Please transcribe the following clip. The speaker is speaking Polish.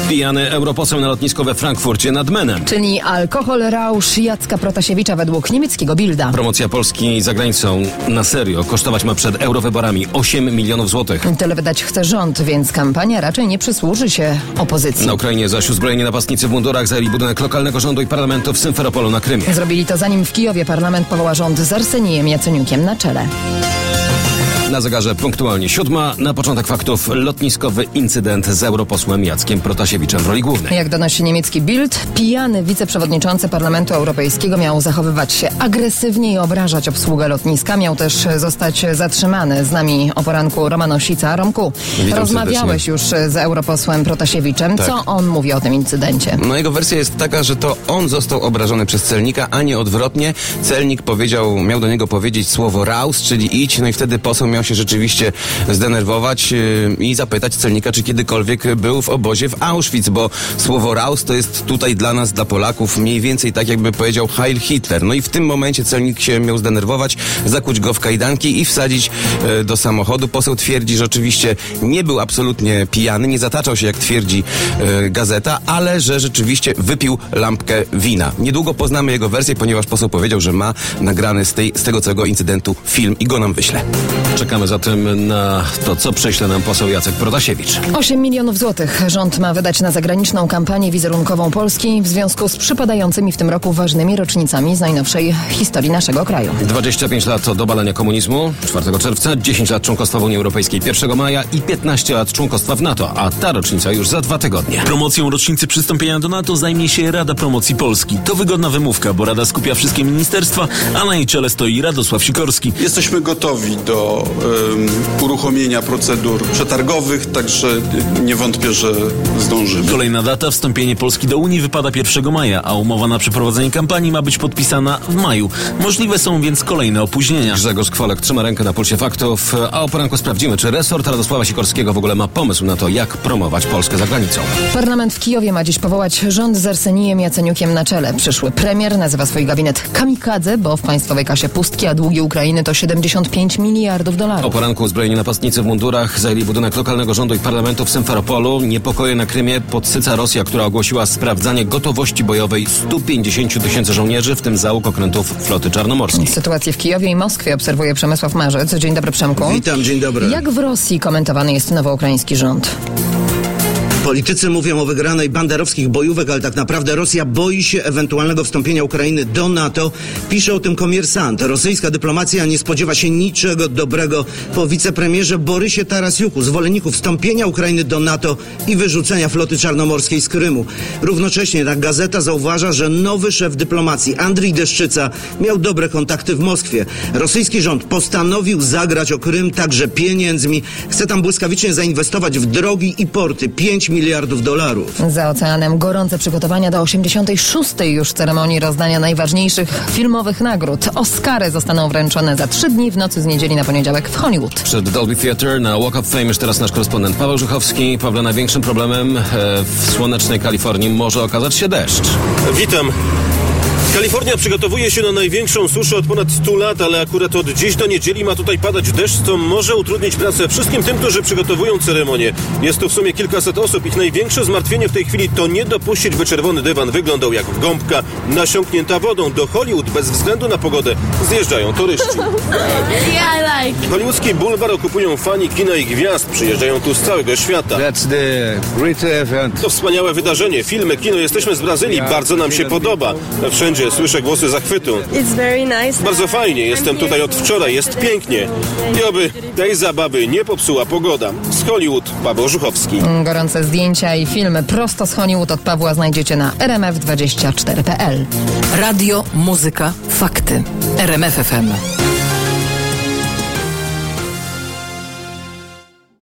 Pijany europoseł na lotnisku we Frankfurcie nad Menem. Czyli alkohol rausz Jacka Protasiewicza według niemieckiego Bilda. Promocja Polski za granicą na serio kosztować ma przed eurowyborami 8 milionów złotych. Tyle wydać chce rząd, więc kampania raczej nie przysłuży się opozycji. Na Ukrainie zaś uzbrojeni napastnicy w mundurach zajęli budynek lokalnego rządu i parlamentu w Symferopolu na Krymie. Zrobili to zanim w Kijowie parlament powoła rząd z Arsenijem Jaceniukiem na czele. Na zegarze punktualnie 7. Na początek faktów lotniskowy incydent z europosłem Jackiem Protasiewiczem w roli głównej. Jak donosi niemiecki Bild, pijany wiceprzewodniczący Parlamentu Europejskiego miał zachowywać się agresywnie i obrażać obsługę lotniska. Miał też zostać zatrzymany. Z nami o poranku Roman Osica. Romku, Witam rozmawiałeś już z europosłem Protasiewiczem. Tak. Co on mówi o tym incydencie? No jego wersja jest taka, że to on został obrażony przez celnika, a nie odwrotnie. Celnik miał do niego powiedzieć słowo raus, czyli idź, no i wtedy poseł miał się rzeczywiście zdenerwować i zapytać celnika, czy kiedykolwiek był w obozie w Auschwitz, bo słowo raus to jest tutaj dla nas, dla Polaków, mniej więcej tak jakby powiedział Heil Hitler. No i w tym momencie celnik się miał zdenerwować, zakuć go w kajdanki i wsadzić do samochodu. Poseł twierdzi, że oczywiście nie był absolutnie pijany, nie zataczał się, jak twierdzi gazeta, ale że rzeczywiście wypił lampkę wina. Niedługo poznamy jego wersję, ponieważ poseł powiedział, że ma nagrany z tego całego incydentu film i go nam wyśle. Czekamy zatem na to, co prześle nam poseł Jacek Protasiewicz. 8 milionów złotych rząd ma wydać na zagraniczną kampanię wizerunkową Polski w związku z przypadającymi w tym roku ważnymi rocznicami z najnowszej historii naszego kraju. 25 lat od obalenia komunizmu 4 czerwca, 10 lat członkostwa w Unii Europejskiej 1 maja i 15 lat członkostwa w NATO, a ta rocznica już za 2 tygodnie. Promocją rocznicy przystąpienia do NATO zajmie się Rada Promocji Polski. To wygodna wymówka, bo Rada skupia wszystkie ministerstwa, a na jej czele stoi Radosław Sikorski. Jesteśmy gotowi do uruchomienia procedur przetargowych, także nie wątpię, że zdążymy. Kolejna data, wstąpienie Polski do Unii, wypada 1 maja, a umowa na przeprowadzenie kampanii ma być podpisana w maju. Możliwe są więc kolejne opóźnienia. Grzegorz Kwolek trzyma rękę na pulsie faktów, a o poranku sprawdzimy, czy resort Radosława Sikorskiego w ogóle ma pomysł na to, jak promować Polskę za granicą. Parlament w Kijowie ma dziś powołać rząd z Arsenijem Jaceniukiem na czele. Przyszły premier nazywa swój gabinet kamikadze, bo w państwowej kasie pustki, a długi Ukrainy to 75 miliardów dolarów. O poranku uzbrojeni napastnicy w mundurach zajęli budynek lokalnego rządu i parlamentu w Symferopolu. Niepokoje na Krymie podsyca Rosja, która ogłosiła sprawdzanie gotowości bojowej 150 000 żołnierzy, w tym załóg okrętów floty czarnomorskiej. Sytuację w Kijowie i Moskwie obserwuje Przemysław Marzec. Dzień dobry, Przemku. Witam, dzień dobry. Jak w Rosji komentowany jest nowoukraiński rząd? Politycy mówią o wygranej banderowskich bojówek, ale tak naprawdę Rosja boi się ewentualnego wstąpienia Ukrainy do NATO. Pisze o tym Komiersant. Rosyjska dyplomacja nie spodziewa się niczego dobrego po wicepremierze Borysie Tarasiuku, zwolenniku wstąpienia Ukrainy do NATO i wyrzucenia floty czarnomorskiej z Krymu. Równocześnie ta gazeta zauważa, że nowy szef dyplomacji Andrii Deszczyca miał dobre kontakty w Moskwie. Rosyjski rząd postanowił zagrać o Krym także pieniędzmi. Chce tam błyskawicznie zainwestować w drogi i porty. 5 miliardów dolarów. Za oceanem gorące przygotowania do 86. już ceremonii rozdania najważniejszych filmowych nagród. Oscary zostaną wręczone za 3 dni w nocy z niedzieli na poniedziałek w Hollywood. Przed Dolby Theatre na Walk of Fame już teraz nasz korespondent Paweł Żuchowski. Pawle, największym problemem w słonecznej Kalifornii może okazać się deszcz. Witam. Kalifornia przygotowuje się na największą suszę od ponad 100 lat, ale akurat od dziś do niedzieli ma tutaj padać deszcz, co może utrudnić pracę wszystkim tym, którzy przygotowują ceremonię. Jest tu w sumie kilkaset osób. Ich największe zmartwienie w tej chwili to nie dopuścić, by czerwony dywan wyglądał jak gąbka nasiąknięta wodą. Do Hollywood bez względu na pogodę zjeżdżają turyści. Hollywoodzki bulwar okupują fani kina i gwiazd. Przyjeżdżają tu z całego świata. To wspaniałe wydarzenie. Filmy, kino. Jesteśmy z Brazylii. Bardzo nam się podoba. Wszędzie słyszę głosy zachwytu. Bardzo fajnie, jestem tutaj od wczoraj, jest pięknie. I oby tej zabawy nie popsuła pogoda. Z Hollywood, Paweł Żuchowski. Gorące zdjęcia i filmy prosto z Hollywood od Pawła znajdziecie na rmf24.pl. Radio, muzyka, fakty. RMF FM.